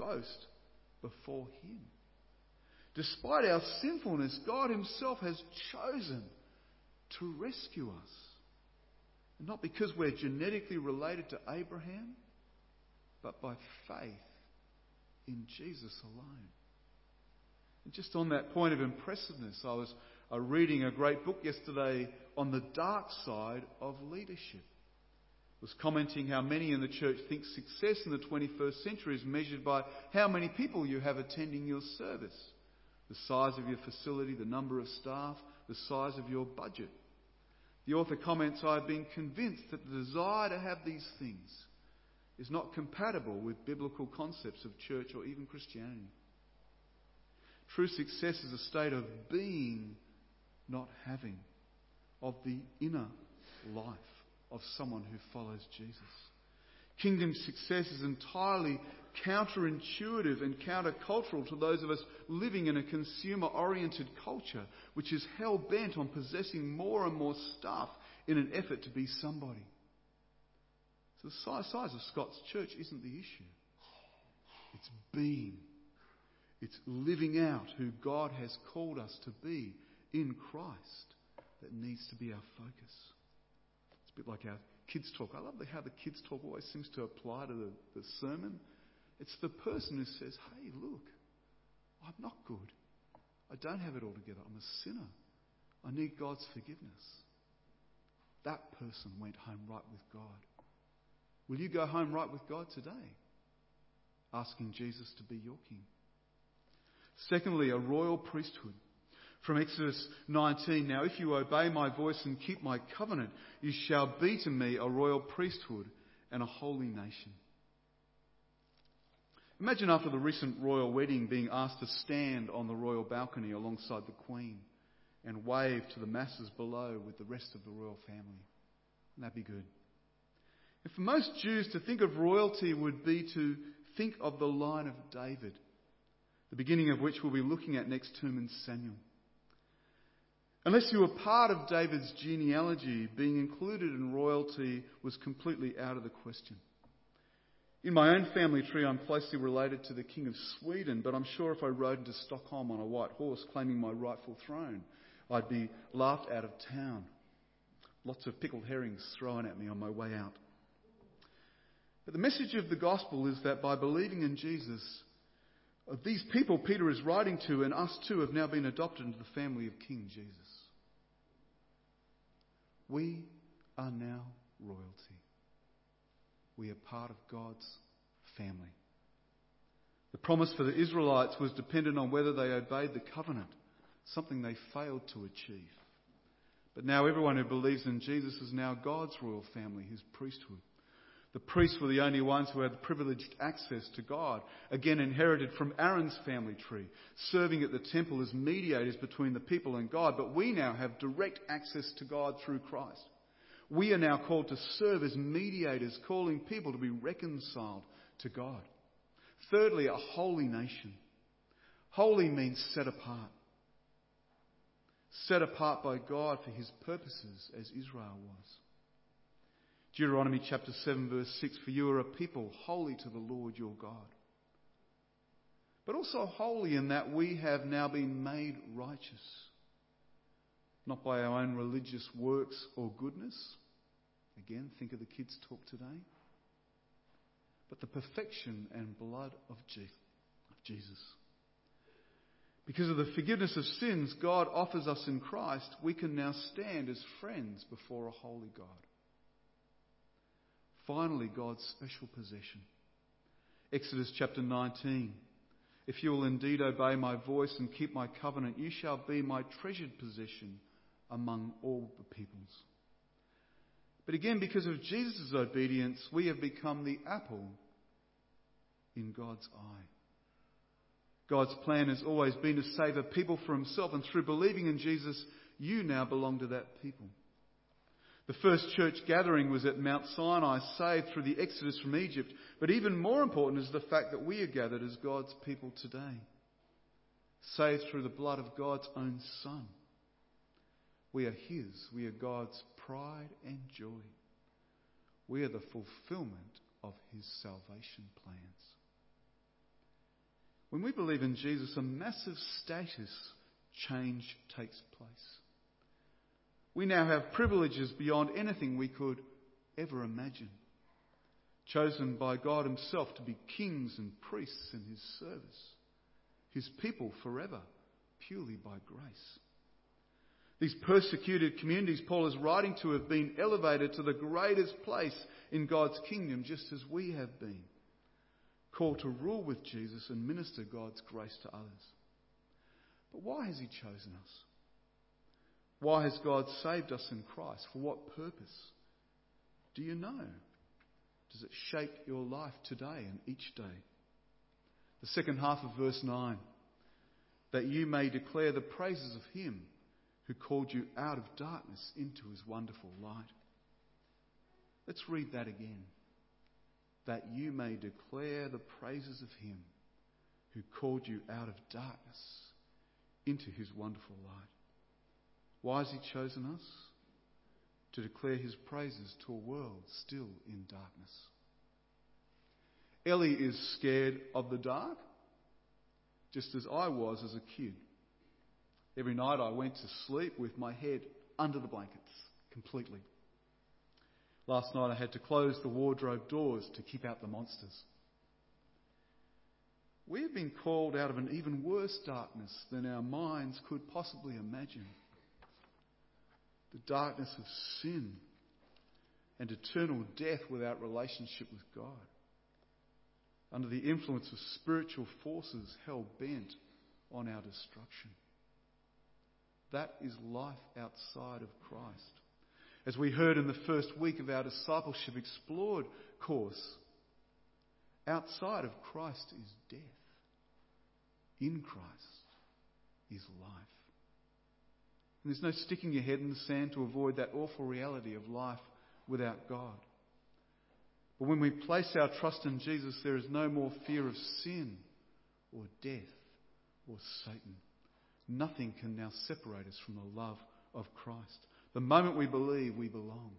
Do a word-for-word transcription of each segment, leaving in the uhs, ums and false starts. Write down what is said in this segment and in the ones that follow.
boast before him. Despite our sinfulness, God himself has chosen to rescue us. And not because we're genetically related to Abraham, but by faith in Jesus alone. And just on that point of impressiveness, I was uh, reading a great book yesterday on the dark side of leadership. It was commenting how many in the church think success in the twenty-first century is measured by how many people you have attending your service, the size of your facility, the number of staff, the size of your budget. The author comments, "I've been convinced that the desire to have these things is not compatible with biblical concepts of church or even Christianity. True success is a state of being, not having, of the inner life of someone who follows Jesus. Kingdom success is entirely counterintuitive and countercultural to those of us living in a consumer-oriented culture which is hell-bent on possessing more and more stuff in an effort to be somebody." So the size of Scott's church isn't the issue. It's being. It's living out who God has called us to be in Christ that needs to be our focus. It's a bit like our kids' talk. I love how the kids' talk always seems to apply to the, the sermon. It's the person who says, "Hey, look, I'm not good. I don't have it all together. I'm a sinner. I need God's forgiveness." That person went home right with God. Will you go home right with God today? Asking Jesus to be your king. Secondly, a royal priesthood. From Exodus nineteen, "Now if you obey my voice and keep my covenant, you shall be to me a royal priesthood and a holy nation." Imagine after the recent royal wedding being asked to stand on the royal balcony alongside the Queen and wave to the masses below with the rest of the royal family. Wouldn't that be good? And for most Jews, to think of royalty would be to think of the line of David, the beginning of which we'll be looking at next term in Samuel. Unless you were part of David's genealogy, being included in royalty was completely out of the question. In my own family tree, I'm closely related to the King of Sweden, but I'm sure if I rode into Stockholm on a white horse claiming my rightful throne, I'd be laughed out of town. Lots of pickled herrings thrown at me on my way out. But the message of the gospel is that by believing in Jesus, these people Peter is writing to and us too have now been adopted into the family of King Jesus. We are now royalty. We are part of God's family. The promise for the Israelites was dependent on whether they obeyed the covenant, something they failed to achieve. But now everyone who believes in Jesus is now God's royal family, his priesthood. The priests were the only ones who had privileged access to God, again inherited from Aaron's family tree, serving at the temple as mediators between the people and God. But we now have direct access to God through Christ. We are now called to serve as mediators, calling people to be reconciled to God. Thirdly, a holy nation. Holy means set apart. Set apart by God for his purposes, as Israel was. Deuteronomy chapter seven verse six, "For you are a people holy to the Lord your God." But also holy in that we have now been made righteous. Not by our own religious works or goodness. Again, think of the kids' talk today. But the perfection and blood of Jesus. Because of the forgiveness of sins God offers us in Christ, we can now stand as friends before a holy God. Finally, God's special possession. Exodus chapter nineteen. "If you will indeed obey my voice and keep my covenant, you shall be my treasured possession among all the peoples." But again, because of Jesus' obedience, we have become the apple in God's eye. God's plan has always been to save a people for himself, and through believing in Jesus, you now belong to that people. The first church gathering was at Mount Sinai, saved through the exodus from Egypt. But even more important is the fact that we are gathered as God's people today, saved through the blood of God's own Son. We are his. We are God's pride and joy. We are the fulfillment of his salvation plans. When we believe in Jesus, a massive status change takes place. We now have privileges beyond anything we could ever imagine. Chosen by God himself to be kings and priests in his service. His people forever, purely by grace. These persecuted communities Paul is writing to have been elevated to the greatest place in God's kingdom, just as we have been. Called to rule with Jesus and minister God's grace to others. But why has he chosen us? Why has God saved us in Christ? For what purpose? Do you know? Does it shape your life today and each day? The second half of verse nine. That you may declare the praises of him who called you out of darkness into his wonderful light. Let's read that again. That you may declare the praises of him who called you out of darkness into his wonderful light. Why has he chosen us? To declare his praises to a world still in darkness. Ellie is scared of the dark, just as I was as a kid. Every night I went to sleep with my head under the blankets, completely. Last night I had to close the wardrobe doors to keep out the monsters. We have been called out of an even worse darkness than our minds could possibly imagine. The darkness of sin and eternal death without relationship with God. Under the influence of spiritual forces hell-bent on our destruction. That is life outside of Christ. As we heard in the first week of our Discipleship Explored course, outside of Christ is death. In Christ is life. And there's no sticking your head in the sand to avoid that awful reality of life without God. But when we place our trust in Jesus, there is no more fear of sin or death or Satan. Nothing can now separate us from the love of Christ. The moment we believe, we belong.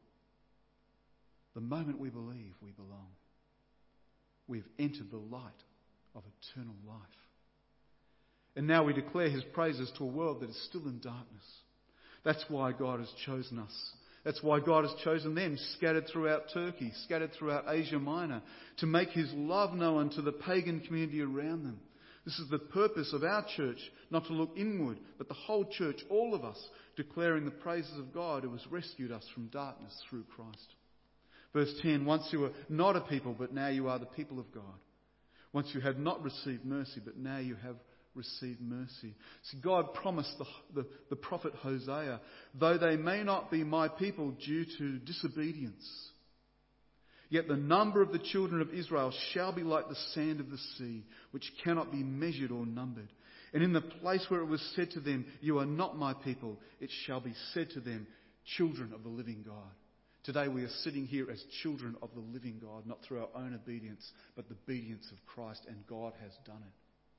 The moment we believe, we belong. We've entered the light of eternal life. And now we declare his praises to a world that is still in darkness. That's why God has chosen us. That's why God has chosen them, scattered throughout Turkey, scattered throughout Asia Minor, to make his love known to the pagan community around them. This is the purpose of our church, not to look inward, but the whole church, all of us, declaring the praises of God who has rescued us from darkness through Christ. Verse ten, once you were not a people, but now you are the people of God. Once you had not received mercy, but now you have received mercy. See, God promised the, the, the prophet Hosea, though they may not be my people due to disobedience, yet the number of the children of Israel shall be like the sand of the sea, which cannot be measured or numbered. And in the place where it was said to them, you are not my people, it shall be said to them, children of the living God. Today we are sitting here as children of the living God, not through our own obedience, but the obedience of Christ, and God has done it.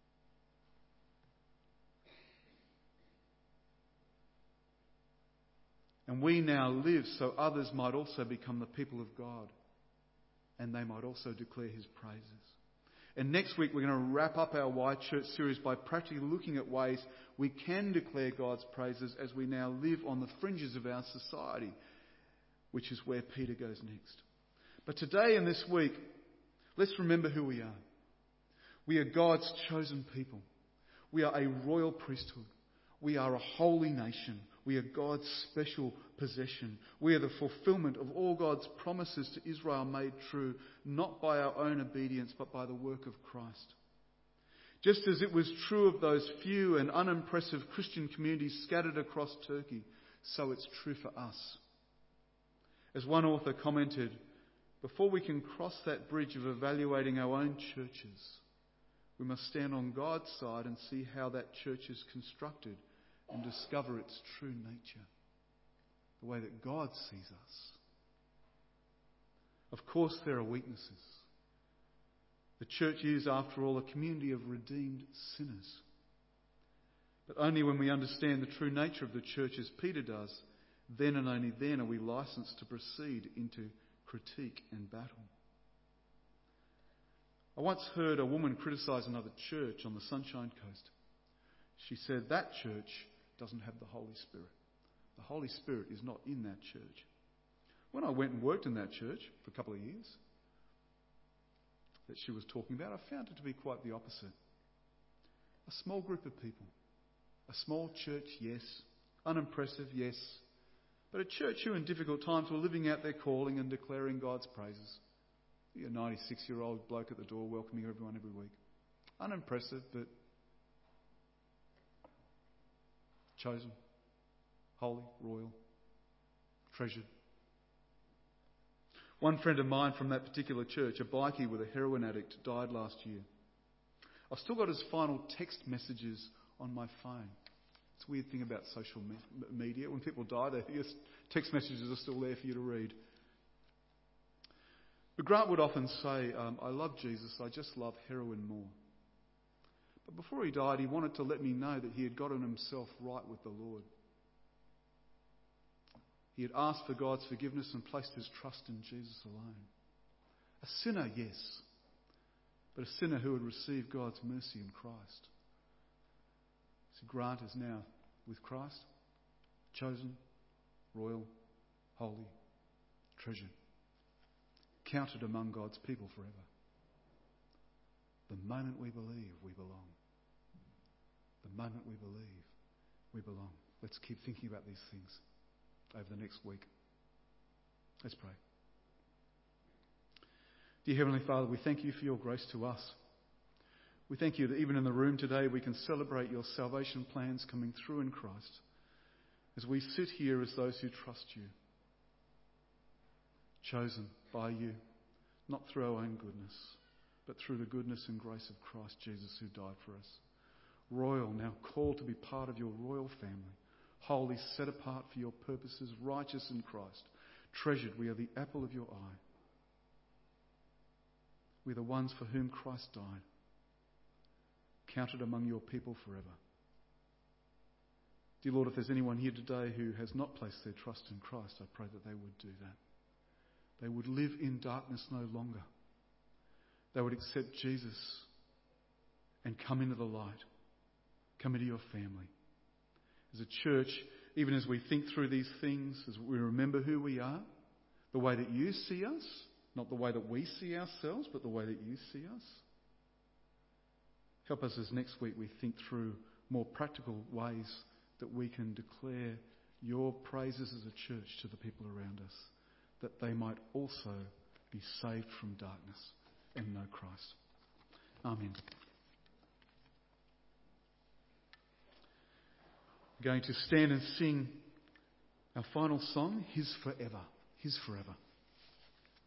And we now live so others might also become the people of God, and they might also declare his praises. And next week we're going to wrap up our Why Church series by practically looking at ways we can declare God's praises as we now live on the fringes of our society, which is where Peter goes next. But today and this week, let's remember who we are. We are God's chosen people. We are a royal priesthood. We are a holy nation. We are God's special possession. We are the fulfillment of all God's promises to Israel made true, not by our own obedience, but by the work of Christ. Just as it was true of those few and unimpressive Christian communities scattered across Turkey, so it's true for us. As one author commented, before we can cross that bridge of evaluating our own churches, we must stand on God's side and see how that church is constructed and discover its true nature, the way that God sees us. Of course, there are weaknesses. The church is, after all, a community of redeemed sinners. But only when we understand the true nature of the church as Peter does, then and only then are we licensed to proceed into critique and battle. I once heard a woman criticise another church on the Sunshine Coast. She said that church doesn't have the Holy Spirit. The Holy Spirit is not in that church. When I went and worked in that church for a couple of years that she was talking about, I found it to be quite the opposite. A small group of people. A small church, yes. Unimpressive, yes. But a church who in difficult times were living out their calling and declaring God's praises. A ninety-six-year-old bloke at the door welcoming everyone every week. Unimpressive, but chosen, holy, royal, treasured. One friend of mine from that particular church, a bikie with a heroin addict, died last year. I've still got his final text messages on my phone. It's a weird thing about social me- media. When people die, their text messages are still there for you to read. But Grant would often say, um, I love Jesus, I just love heroin more. But before he died, he wanted to let me know that he had gotten himself right with the Lord. He had asked for God's forgiveness and placed his trust in Jesus alone. A sinner, yes, but a sinner who had received God's mercy in Christ. So Grant is now with Christ, chosen, royal, holy, treasured, counted among God's people forever. The moment we believe, we belong. The moment we believe, we belong. Let's keep thinking about these things over the next week. Let's pray. Dear Heavenly Father, we thank you for your grace to us. We thank you that even in the room today we can celebrate your salvation plans coming through in Christ as we sit here as those who trust you, chosen by you, not through our own goodness, but through the goodness and grace of Christ Jesus who died for us. Royal, now called to be part of your royal family. Holy, set apart for your purposes, righteous in Christ. Treasured, we are the apple of your eye. We're the ones for whom Christ died. Counted among your people forever. Dear Lord, if there's anyone here today who has not placed their trust in Christ, I pray that they would do that. They would live in darkness no longer. They would accept Jesus and come into the light. Come into your family. As a church, even as we think through these things, as we remember who we are, the way that you see us, not the way that we see ourselves, but the way that you see us. Help us as next week we think through more practical ways that we can declare your praises as a church to the people around us, that they might also be saved from darkness and know Christ. Amen. We're going to stand and sing our final song, His Forever. His Forever.